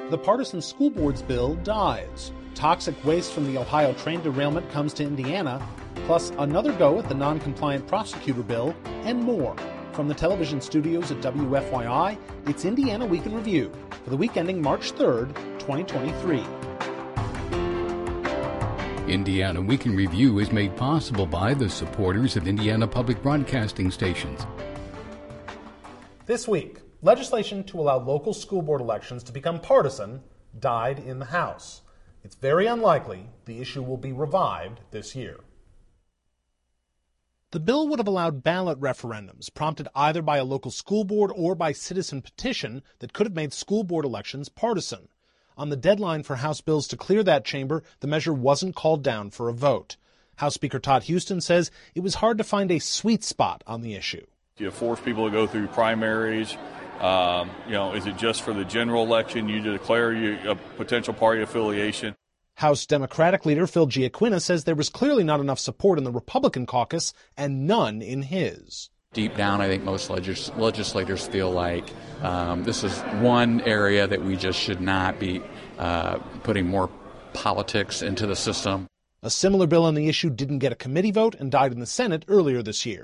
The partisan school boards bill dies. Toxic waste from the Ohio train derailment comes to Indiana, plus another go at the non-compliant prosecutor bill, and more. From the television studios at WFYI, it's Indiana Week in Review for the week ending March 3rd, 2023. Indiana Week in Review is made possible by the supporters of Indiana Public Broadcasting Stations. This week, legislation to allow local school board elections to become partisan died in the House. It's very unlikely the issue will be revived this year. The bill would have allowed ballot referendums prompted either by a local school board or by citizen petition that could have made school board elections partisan. On the deadline for House bills to clear that chamber, the measure wasn't called down for a vote. House Speaker Todd Huston says it was hard to find a sweet spot on the issue. You force people to go through primaries. Is it just for the general election? You declare a potential party affiliation. House Democratic leader Phil Giacquina says there was clearly not enough support in the Republican caucus and none in his. Deep down, I think most legislators feel like this is one area that we just should not be putting more politics into the system. A similar bill on the issue didn't get a committee vote and died in the Senate earlier this year.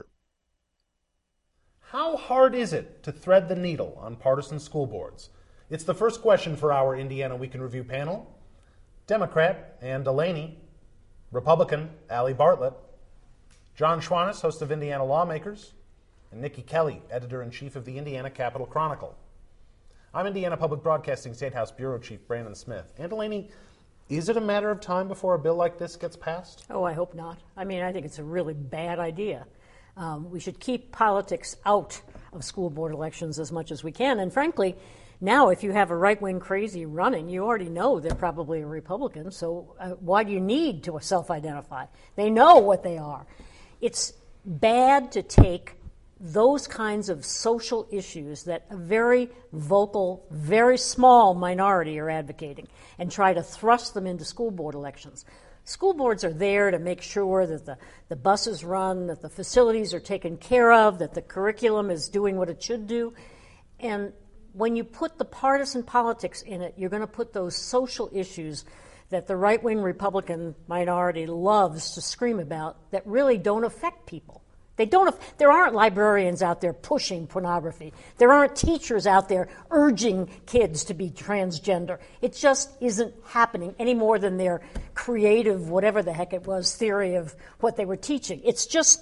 How hard is it to thread the needle on partisan school boards? It's the first question for our Indiana Week in Review panel. Democrat Ann Delaney, Republican Allie Bartlett, John Schwannis, host of Indiana Lawmakers, and Nikki Kelly, editor-in-chief of the Indiana Capitol Chronicle. I'm Indiana Public Broadcasting State House Bureau Chief Brandon Smith. Ann Delaney, is it a matter of time before a bill like this gets passed? Oh, I hope not. I think it's a really bad idea. We should keep politics out of school board elections as much as we can. And frankly, now if you have a right-wing crazy running, you already know they're probably a Republican, so why do you need to self-identify? They know what they are. It's bad to take those kinds of social issues that a very vocal, very small minority are advocating and try to thrust them into school board elections. School boards are there to make sure that the buses run, that the facilities are taken care of, that the curriculum is doing what it should do. And when you put the partisan politics in it, you're going to put those social issues that the right-wing Republican minority loves to scream about that really don't affect people. There aren't librarians out there pushing pornography. There aren't teachers out there urging kids to be transgender. It just isn't happening any more than their creative, whatever the heck it was, theory of what they were teaching. It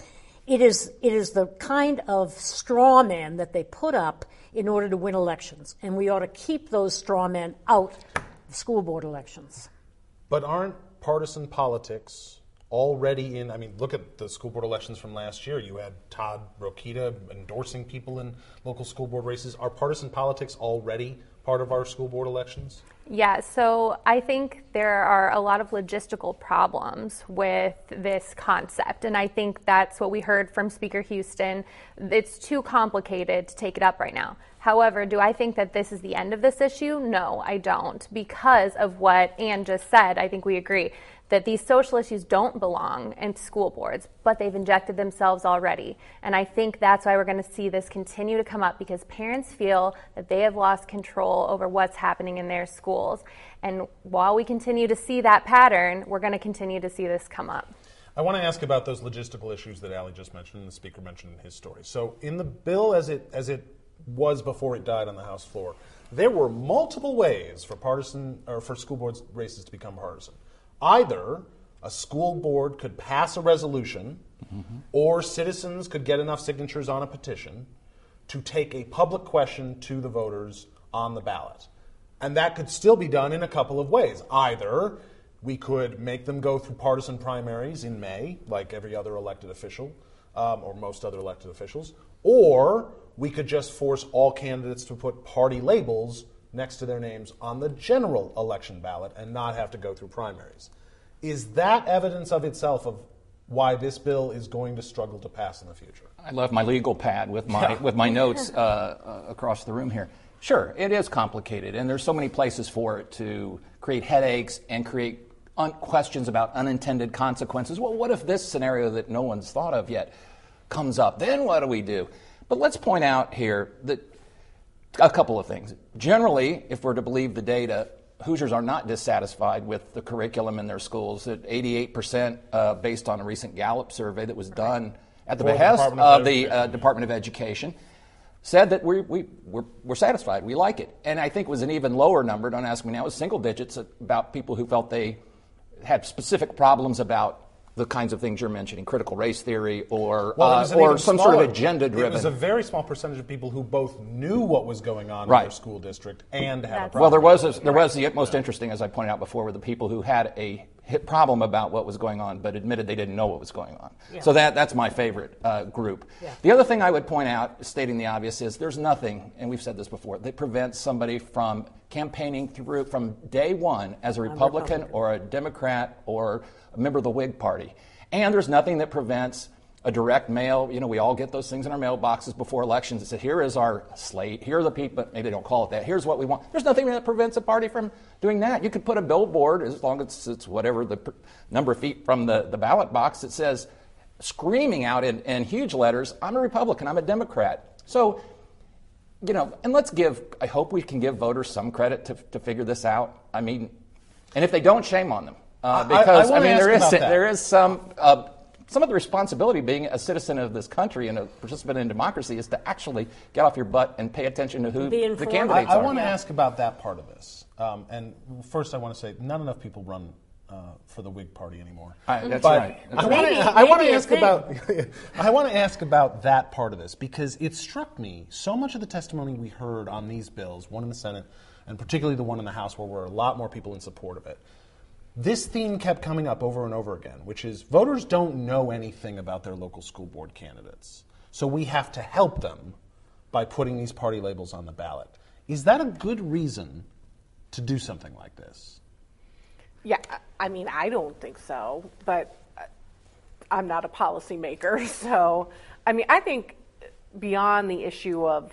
is the kind of straw man that they put up in order to win elections. And we ought to keep those straw men out of school board elections. But aren't partisan politics already in, look at the school board elections from last year. You had Todd Rokita endorsing people in local school board races. Are partisan politics already part of our school board elections? Yeah, so I think there are a lot of logistical problems with this concept, and I think that's what we heard from Speaker Huston. It's too complicated to take it up right now. However, do I think that this is the end of this issue? No, I don't. Because of what Ann just said, I think we agree that these social issues don't belong in school boards, but they've injected themselves already. And I think that's why we're going to see this continue to come up, because parents feel that they have lost control over what's happening in their schools. And while we continue to see that pattern, we're going to continue to see this come up. I want to ask about those logistical issues that Allie just mentioned and the speaker mentioned in his story. So in the bill as it was before it died on the House floor, there were multiple ways for school board races to become partisan. Either a school board could pass a resolution, or citizens could get enough signatures on a petition to take a public question to the voters on the ballot. And that could still be done in a couple of ways. Either we could make them go through partisan primaries in May, like every other elected official, or most other elected officials, or we could just force all candidates to put party labels next to their names on the general election ballot and not have to go through primaries. Is that evidence of itself of why this bill is going to struggle to pass in the future? I left my legal pad with my notes across the room here. Sure, it is complicated, and there's so many places for it to create headaches and create questions about unintended consequences. Well, what if this scenario that no one's thought of yet comes up? Then what do we do? But let's point out here that A couple of things. Generally, if we're to believe the data, Hoosiers are not dissatisfied with the curriculum in their schools. At 88%, based on a recent Gallup survey that was done at the behest of the Department of Education, said that we're satisfied. We like it. And I think it was an even lower number, don't ask me now, it was single digits about people who felt they had specific problems about the kinds of things you're mentioning, critical race theory or some sort of agenda-driven. It was a very small percentage of people who both knew what was going on in their school district and had a problem. Well, there was the most interesting, as I pointed out before, were the people who had a problem about what was going on but admitted they didn't know what was going on. Yeah. So that's my favorite group. Yeah. The other thing I would point out, stating the obvious, is there's nothing, and we've said this before, that prevents somebody from campaigning through from day one as a Republican or a Democrat or a member of the Whig Party. And there's nothing that prevents a direct mail. We all get those things in our mailboxes before elections that say, here is our slate, here are the people, maybe they don't call it that, here's what we want. There's nothing that prevents a party from doing that. You could put a billboard, as long as it's whatever the number of feet from the ballot box, that says, screaming out in huge letters, I'm a Republican, I'm a Democrat. So, and I hope we can give voters some credit to figure this out. I mean, and if they don't, shame on them. Because there is some of the responsibility being a citizen of this country and a participant in democracy is to actually get off your butt and pay attention to who the candidates are. I want to ask about that part of this. And first I want to say not enough people run for the Whig Party anymore. That's right. I want to ask about that part of this because it struck me, so much of the testimony we heard on these bills, one in the Senate and particularly the one in the House where were a lot more people in support of it, this theme kept coming up over and over again, which is voters don't know anything about their local school board candidates. So we have to help them by putting these party labels on the ballot. Is that a good reason to do something like this? Yeah, I mean, I don't think so, but I'm not a policymaker. So, I mean, I think beyond the issue of,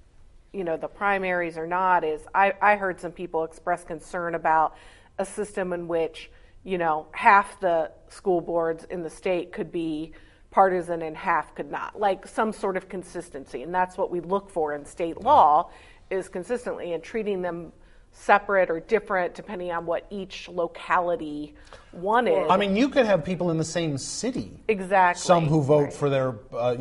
the primaries or not, is I heard some people express concern about a system in which, half the school boards in the state could be partisan and half could not, like some sort of consistency. And that's what we look for in state law, is consistently, and treating them separate or different depending on what each locality wanted. I mean, you could have people in the same city. Exactly. Some who vote for their,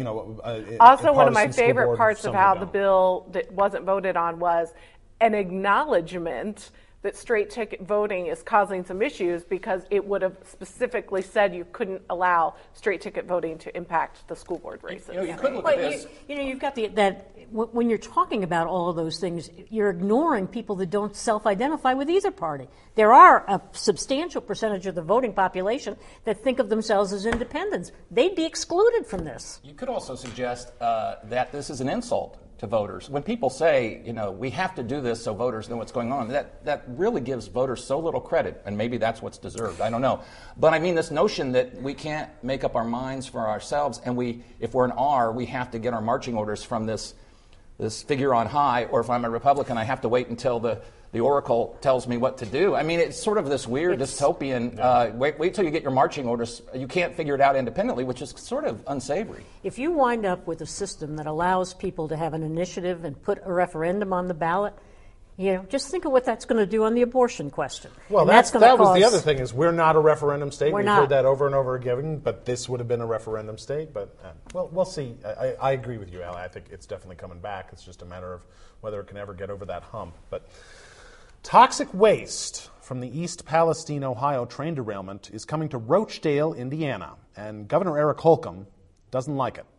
Also, one of my favorite parts of how the bill that wasn't voted on was an acknowledgement that straight ticket voting is causing some issues because it would have specifically said you couldn't allow straight ticket voting to impact the school board races. You could look at this. You've got when you're talking about all of those things, you're ignoring people that don't self-identify with either party. There are a substantial percentage of the voting population that think of themselves as independents. They'd be excluded from this. You could also suggest that this is an insult to voters. When people say, we have to do this so voters know what's going on, that really gives voters so little credit, and maybe that's what's deserved. I don't know. But I mean, this notion that we can't make up our minds for ourselves, and if we're an R, we have to get our marching orders from this figure on high, or if I'm a Republican, I have to wait until the oracle tells me what to do. I mean, it's sort of this weird dystopian, wait till you get your marching orders. You can't figure it out independently, which is sort of unsavory. If you wind up with a system that allows people to have an initiative and put a referendum on the ballot, just think of what that's going to do on the abortion question. Well, that was the other thing, is we're not a referendum state. We've heard that over and over again, but this would have been a referendum state. But, we'll see. I agree with you, Allie. I think it's definitely coming back. It's just a matter of whether it can ever get over that hump. But toxic waste from the East Palestine, Ohio train derailment is coming to Rochdale, Indiana, and Governor Eric Holcomb doesn't like it.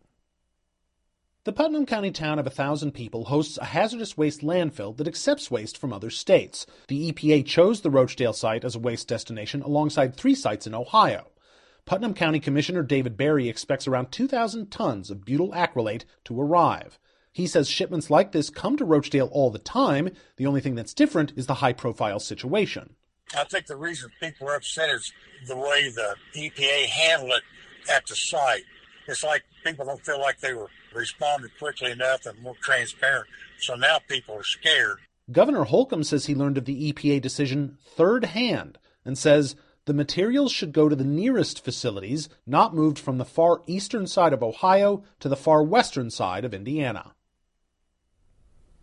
The Putnam County town of 1,000 people hosts a hazardous waste landfill that accepts waste from other states. The EPA chose the Rochdale site as a waste destination alongside 3 sites in Ohio. Putnam County Commissioner David Berry expects around 2,000 tons of butyl acrylate to arrive. He says shipments like this come to Rochdale all the time. The only thing that's different is the high-profile situation. I think the reason people are upset is the way the EPA handled it at the site. It's like people don't feel like they were responded quickly enough and more transparent. So now people are scared. Governor Holcomb says he learned of the EPA decision third hand and says the materials should go to the nearest facilities, not moved from the far eastern side of Ohio to the far western side of Indiana.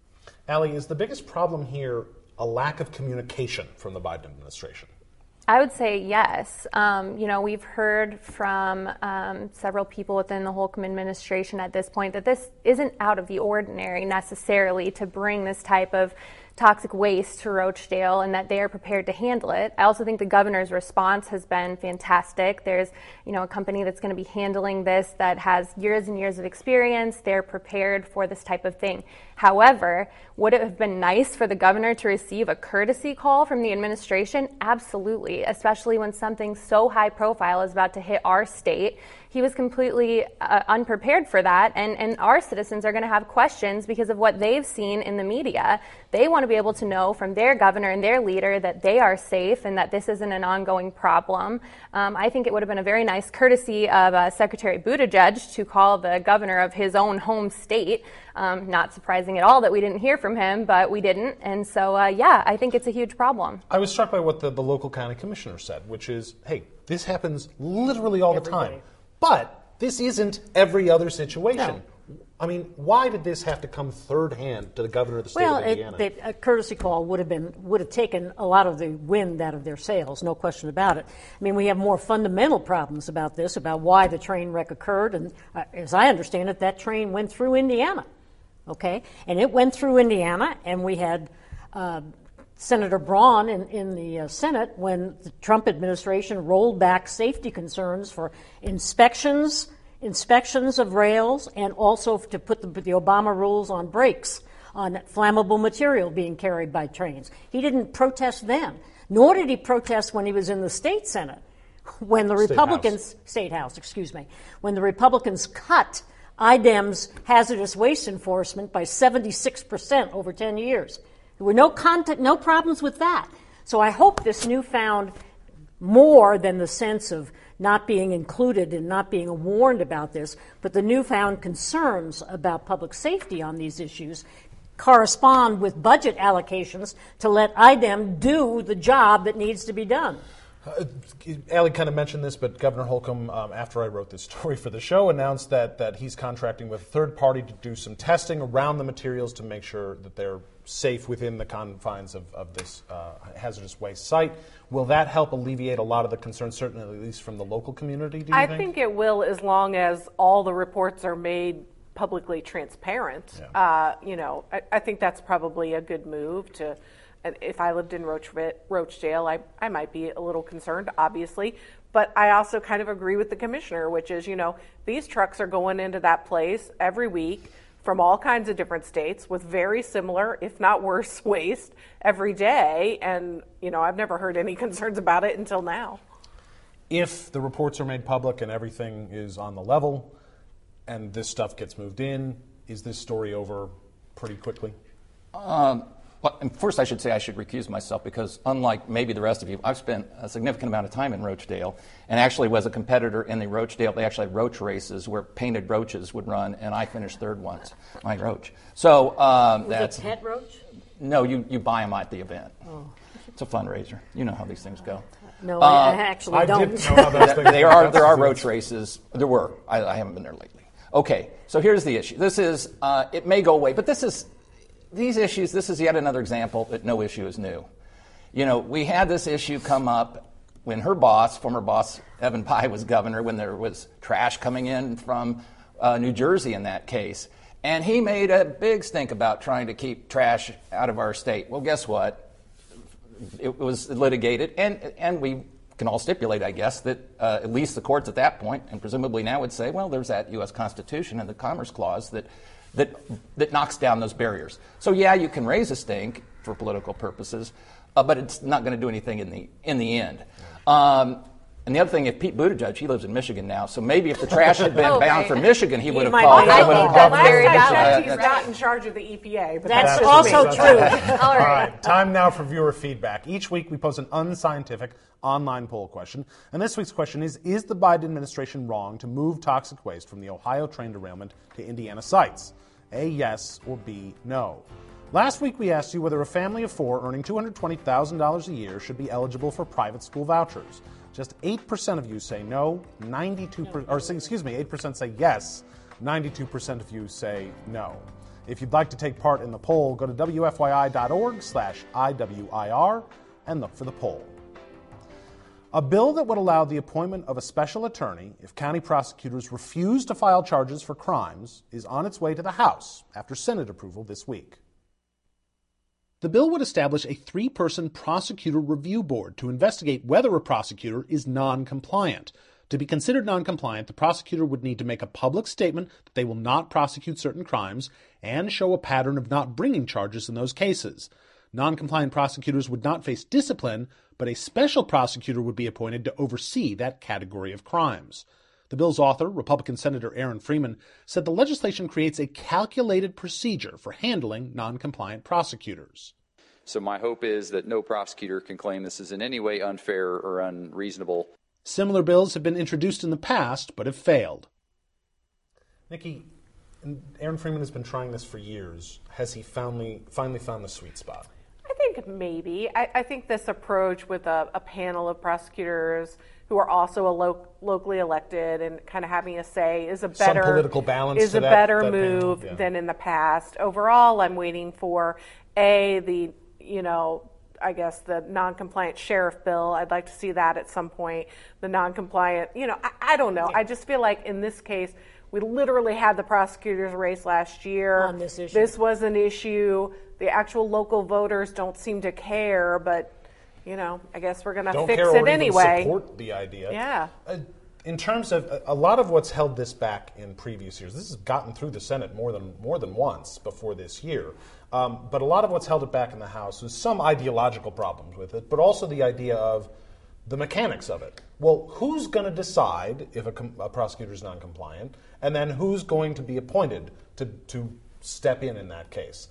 Allie, is the biggest problem here a lack of communication from the Biden administration? I would say yes. We've heard from several people within the Holcomb administration at this point that this isn't out of the ordinary necessarily to bring this type of toxic waste to Rochdale, and that they are prepared to handle it. I also think the governor's response has been fantastic. There's, a company that's going to be handling this that has years and years of experience. They're prepared for this type of thing. However, would it have been nice for the governor to receive a courtesy call from the administration? Absolutely, especially when something so high profile is about to hit our state. He was completely unprepared for that, and our citizens are going to have questions because of what they've seen in the media. They want to be able to know from their governor and their leader that they are safe and that this isn't an ongoing problem. I think it would have been a very nice courtesy of Secretary Buttigieg to call the governor of his own home state. Not surprising at all that we didn't hear from him, but we didn't. And so, I think it's a huge problem. I was struck by what the local county commissioner said, which is, hey, this happens literally all the time. But this isn't every other situation. No. I mean, why did this have to come third hand to the governor of the state of Indiana? A courtesy call would have taken a lot of the wind out of their sails, no question about it. I mean, we have more fundamental problems about this, about why the train wreck occurred, and as I understand it, that train went through Indiana, okay? And it went through Indiana, and we had Senator Braun in the Senate when the Trump administration rolled back safety concerns for inspections of rails, and also to put the Obama rules on brakes on flammable material being carried by trains. He didn't protest then, nor did he protest when he was in the state Senate, when the State House, when the Republicans cut IDEM's hazardous waste enforcement by 76% over 10 years. There were no problems with that. So I hope this newfound, more than the sense of not being included and not being warned about this, but the newfound concerns about public safety on these issues correspond with budget allocations to let IDEM do the job that needs to be done. Allie kind of mentioned this, but Governor Holcomb, after I wrote this story for the show, announced that he's contracting with a third party to do some testing around the materials to make sure that they're safe within the confines of this hazardous waste site. Will that help alleviate a lot of the concerns, certainly at least from the local community, do you think? I think it will, as long as all the reports are made publicly transparent. Yeah. I think that's probably a good move to... If I lived in Rochdale, I might be a little concerned, obviously. But I also kind of agree with the commissioner, which is, these trucks are going into that place every week from all kinds of different states with very similar, if not worse, waste every day. And, I've never heard any concerns about it until now. If the reports are made public and everything is on the level and this stuff gets moved in, is this story over pretty quickly? Well, and first I should say I should recuse myself because unlike maybe the rest of you, I've spent a significant amount of time in Rochdale and actually was a competitor in the Rochdale. They actually had roach races where painted roaches would run, and I finished third once, my roach. So that's a pet roach? No, you buy them at the event. Oh. It's a fundraiser. You know how these things go. No, I actually don't. I didn't know how those things there are roach races. There were. I haven't been there lately. Okay, so here's the issue. This is, it may go away, but these issues, this is yet another example that no issue is new. We had this issue come up when her boss, former boss Evan Pye, was governor, when there was trash coming in from New Jersey in that case. And he made a big stink about trying to keep trash out of our state. Well, guess what? It was litigated, and we can all stipulate, I guess, that at least the courts at that point, and presumably now, would say, well, there's that U.S. Constitution and the Commerce Clause that knocks down those barriers. So yeah, you can raise a stink for political purposes, but it's not going to do anything in the end. And the other thing, if Pete Buttigieg, he lives in Michigan now, so maybe if the trash had been bound from Michigan, he would have called. I think that's very valid. He's not in charge of the EPA. But that's also true. All right, time now for viewer feedback. Each week we post an unscientific online poll question, and this week's question is the Biden administration wrong to move toxic waste from the Ohio train derailment to Indiana sites? A, yes, or B, no. Last week we asked you whether a family of four earning $220,000 a year should be eligible for private school vouchers. Just 8% of you say no, 8% say yes, 92% of you say no. If you'd like to take part in the poll, go to wfyi.org/IWIR and look for the poll. A bill that would allow the appointment of a special attorney if county prosecutors refuse to file charges for crimes is on its way to the House after Senate approval this week. The bill would establish a 3-person prosecutor review board to investigate whether a prosecutor is non-compliant. To be considered non-compliant, the prosecutor would need to make a public statement that they will not prosecute certain crimes and show a pattern of not bringing charges in those cases. Non-compliant prosecutors would not face discipline, but a special prosecutor would be appointed to oversee that category of crimes. The bill's author, Republican Senator Aaron Freeman, said the legislation creates a calculated procedure for handling non-compliant prosecutors. So my hope is that no prosecutor can claim this is in any way unfair or unreasonable. Similar bills have been introduced in the past, but have failed. Nikki, Aaron Freeman has been trying this for years. Has he finally found the sweet spot? I think maybe. I think this approach with a panel of prosecutors who are also locally elected and kind of having a say is a better some political balance is to a that, better that move panel, yeah. than in the past. Overall, I'm waiting for the non-compliant sheriff bill. I'd like to see that at some point. The non-compliant, I don't know. Yeah. I just feel like in this case, we literally had the prosecutors race last year. On this issue. This was an issue. The actual local voters don't seem to care, but, I guess we're going to fix it anyway. Don't support the idea. Yeah. In terms of a lot of what's held this back in previous years, this has gotten through the Senate more than once before this year. But a lot of what's held it back in the House is some ideological problems with it, but also the idea of the mechanics of it. Well, who's going to decide if a prosecutor is non-compliant, and then who's going to be appointed to step in that case?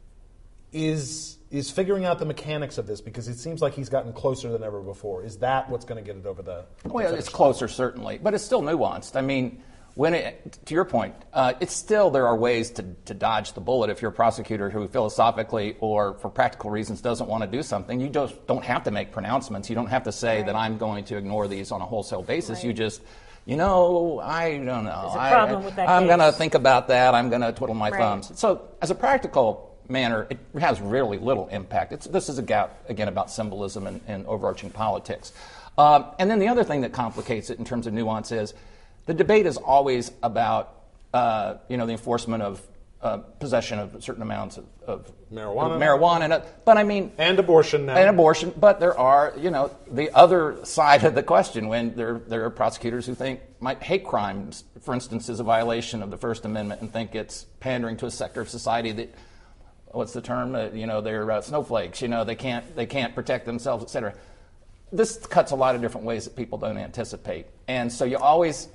Is figuring out the mechanics of this, because it seems like he's gotten closer than ever before. Is that what's going to get it over the Well, it's closer, certainly, but it's still nuanced. I mean, to your point, it's still, there are ways to dodge the bullet. If you're a prosecutor who philosophically or for practical reasons doesn't want to do something, you just don't have to make pronouncements. You don't have to say that I'm going to ignore these on a wholesale basis. You just, I don't know. There's a problem with that I'm case. going to think about that. I'm going to twiddle my thumbs. So as a practical manner, it has really little impact. This is again about symbolism and overarching politics. And then the other thing that complicates it in terms of nuance is the debate is always about the enforcement of possession of certain amounts of marijuana, but I mean, and abortion now, But there are the other side of the question when there are prosecutors who think hate crimes, for instance, is a violation of the First Amendment and think it's pandering to a sector of society that. What's the term? They're snowflakes. They can't protect themselves, etc. This cuts a lot of different ways that people don't anticipate, and so you always.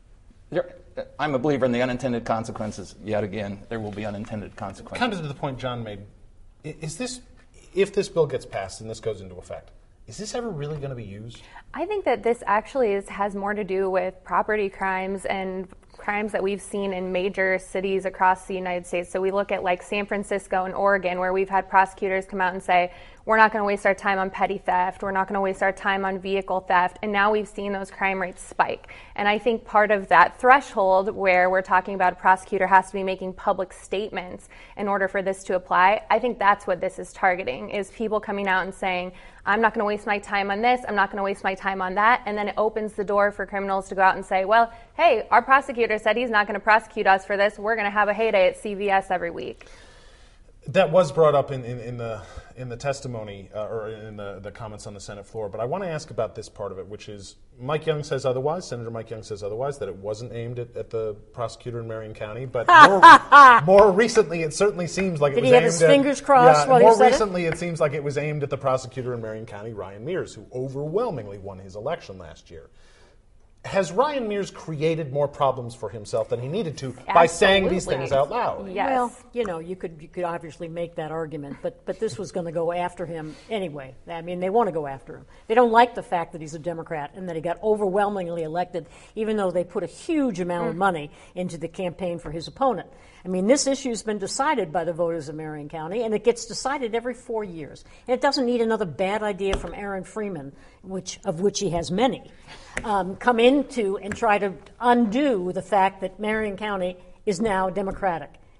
I'm a believer in the unintended consequences. Yet again, there will be unintended consequences. Kind of to the point John made, if this bill gets passed and this goes into effect, is this ever really going to be used? I think that this actually has more to do with property crimes and crimes that we've seen in major cities across the United States. So we look at like San Francisco and Oregon, where we've had prosecutors come out and say, we're not going to waste our time on petty theft, we're not going to waste our time on vehicle theft, and now we've seen those crime rates spike. And I think part of that threshold where we're talking about a prosecutor has to be making public statements in order for this to apply, I think that's what this is targeting, is people coming out and saying, I'm not going to waste my time on this, I'm not going to waste my time on that, and then it opens the door for criminals to go out and say, well, hey, our prosecutor said he's not going to prosecute us for this, we're going to have a heyday at CVS every week. That was brought up in the testimony or in the comments on the Senate floor, but I want to ask about this part of it, which is Mike Young says otherwise, Senator Mike Young says otherwise, that it wasn't aimed at the prosecutor in Marion County, but more recently it certainly seems like it was aimed at... Did he have his fingers crossed while he said it? More recently it seems like it was aimed at the prosecutor in Marion County, Ryan Mears, who overwhelmingly won his election last year. Has Ryan Mears created more problems for himself than he needed to by saying these things out loud? Yes. Well, you could obviously make that argument, but this was going to go after him anyway. I mean, they want to go after him. They don't like the fact that he's a Democrat and that he got overwhelmingly elected, even though they put a huge amount of money into the campaign for his opponent. I mean, this issue's been decided by the voters of Marion County, and it gets decided every 4 years. And it doesn't need another bad idea from Aaron Freeman, of which he has many, come into and try to undo the fact that Marion County is now Democratic.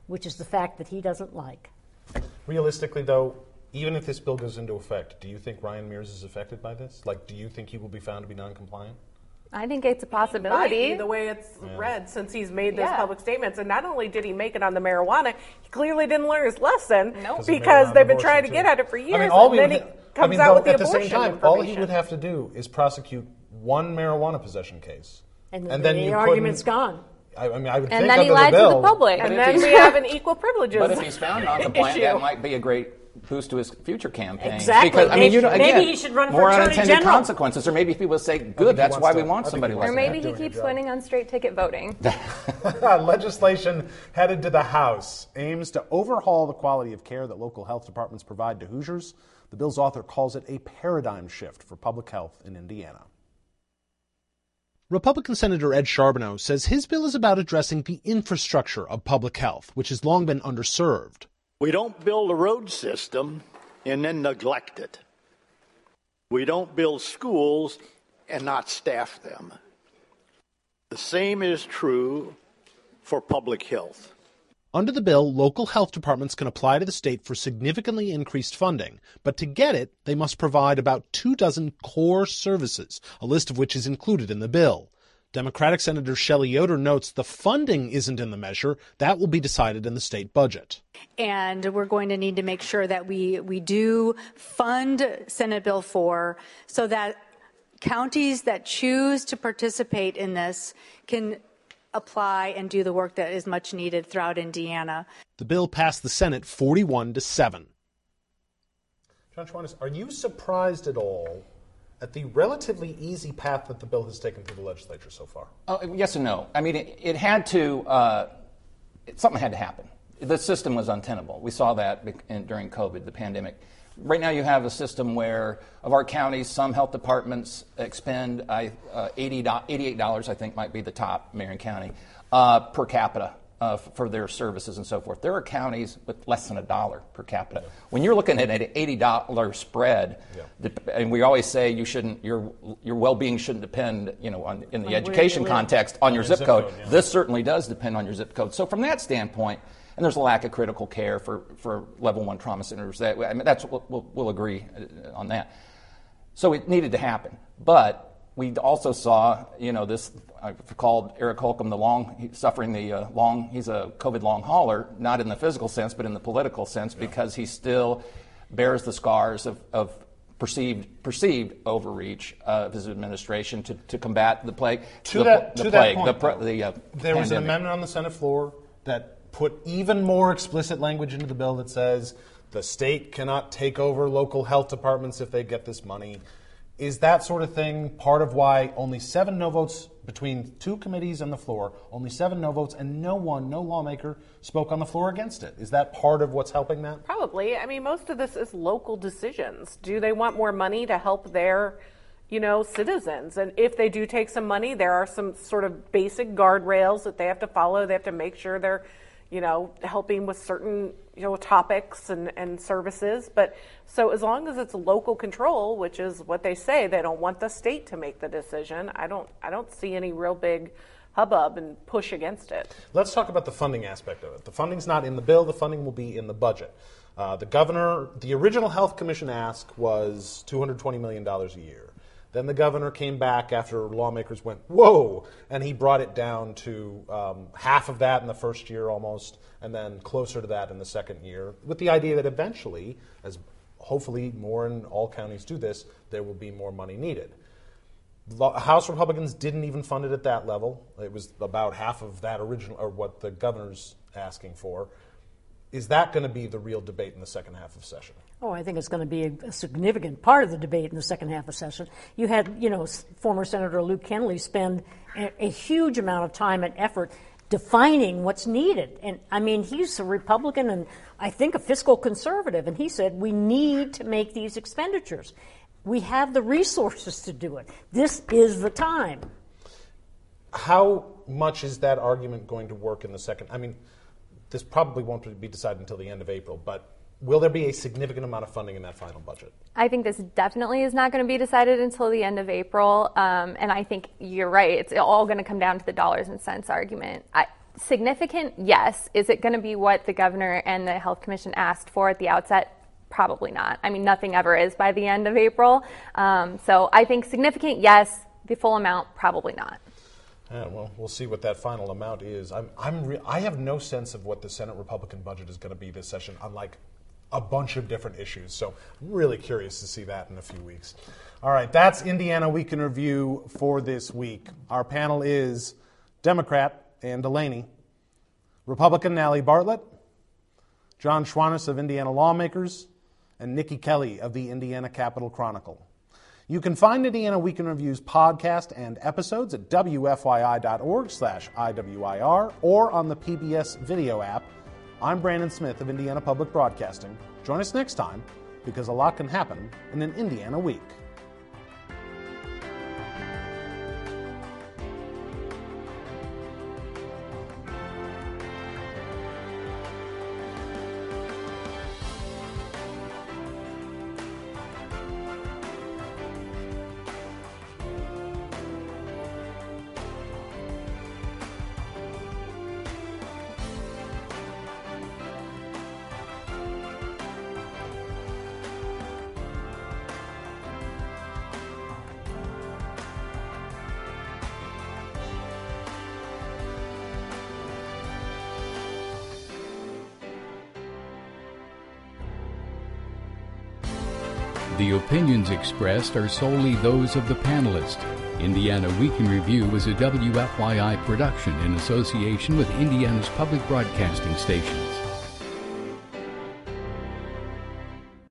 which is the fact that he doesn't like. Realistically, though, even if this bill goes into effect, do you think Ryan Mears is affected by this? Like, do you think he will be found to be non-compliant? I think it's a possibility. Might be the way it's read, since he's made those public statements. And not only did he make it on the marijuana, he clearly didn't learn his lesson because they've been trying to get at it for years. And then he comes out with the abortion at the same time, information. all he would have to do is prosecute one marijuana possession case. And then the argument's gone. I would think and then he under lied the bill, to the public. And then we have an equal privileges But if he's found non-compliant, issue. that might be a great boost to his future campaign. Exactly. Because, I mean, you know, Maybe again, he should run for more Attorney unintended General. consequences, or maybe people say, good, that's why we want somebody like Or that. maybe he keeps winning on straight ticket voting. Legislation headed to the House aims to overhaul the quality of care that local health departments provide to Hoosiers. The bill's author calls it a paradigm shift for public health in Indiana. Republican Senator Ed Charbonneau says his bill is about addressing the infrastructure of public health, which has long been underserved. We don't build a road system and then neglect it. We don't build schools and not staff them. The same is true for public health. Under the bill, local health departments can apply to the state for significantly increased funding, but to get it, they must provide about 24 core services, a list of which is included in the bill. Democratic Senator Shelley Yoder notes the funding isn't in the measure. That will be decided in the state budget. And we're going to need to make sure that we do fund Senate Bill 4 so that counties that choose to participate in this can apply and do the work that is much needed throughout Indiana. The bill passed the Senate 41-7. John Schwantes, are you surprised at all at the relatively easy path that the bill has taken through the legislature so far? Yes and no. I mean, it had to, something had to happen. The system was untenable. We saw that during COVID, the pandemic. Right now you have a system where, of our counties, some health departments expend $88, I think might be the top, Marion County, per capita for their services and so forth. There are counties with less than $1 per capita. Yeah. When you're looking at an $80 spread, and we always say you shouldn't, your well-being shouldn't depend, in the education context on your zip code. Yeah. This certainly does depend on your zip code. So from that standpoint, and there's a lack of critical care for level 1 trauma centers. That's we'll agree on that. So it needed to happen, but we also saw, this. I've called Eric Holcomb he's a COVID long hauler, not in the physical sense, but in the political sense, because he still bears the scars of perceived overreach of his administration to combat the plague. There was an amendment on the Senate floor that put even more explicit language into the bill that says the state cannot take over local health departments if they get this money. Is that sort of thing part of why only 7 no votes between 2 committees and the floor, only 7 no votes, and no lawmaker spoke on the floor against it? Is that part of what's helping that? Probably. I mean, most of this is local decisions. Do they want more money to help their, citizens? And if they do take some money, there are some sort of basic guardrails that they have to follow. They have to make sure they're helping with certain, topics and services. But so as long as it's local control, which is what they say, they don't want the state to make the decision. I don't see any real big hubbub and push against it. Let's talk about the funding aspect of it. The funding's not in the bill. The funding will be in the budget. The original Health Commission ask was $220 million a year. Then the governor came back after lawmakers went, whoa, and he brought it down to half of that in the first year almost, and then closer to that in the second year, with the idea that eventually, as hopefully more in all counties do this, there will be more money needed. House Republicans didn't even fund it at that level. It was about half of that original, or what the governor's asking for. Is that going to be the real debate in the second half of session? Oh, I think it's going to be a significant part of the debate in the second half of session. You had, former Senator Luke Kennelly spend a huge amount of time and effort defining what's needed. And, I mean, he's a Republican and I think a fiscal conservative, and he said we need to make these expenditures. We have the resources to do it. This is the time. How much is that argument going to work in the second? I mean, this probably won't be decided until the end of April, but will there be a significant amount of funding in that final budget? I think this definitely is not going to be decided until the end of April, and I think you're right. It's all going to come down to the dollars and cents argument. Significant, yes. Is it going to be what the governor and the health commission asked for at the outset? Probably not. I mean, nothing ever is by the end of April. So I think significant, yes. The full amount, probably not. Yeah, well, we'll see what that final amount is. I have no sense of what the Senate Republican budget is going to be this session on like a bunch of different issues. So I'm really curious to see that in a few weeks. All right, that's Indiana Week in Review for this week. Our panel is Democrat Ann Delaney, Republican Nally Bartlett, John Schwantes of Indiana Lawmakers, and Nikki Kelly of the Indiana Capitol Chronicle. You can find Indiana Week in Review's podcast and episodes at wfyi.org/IWIR or on the PBS video app. I'm Brandon Smith of Indiana Public Broadcasting. Join us next time, because a lot can happen in an Indiana week. The opinions expressed are solely those of the panelists. Indiana Week in Review is a WFYI production in association with Indiana's public broadcasting station.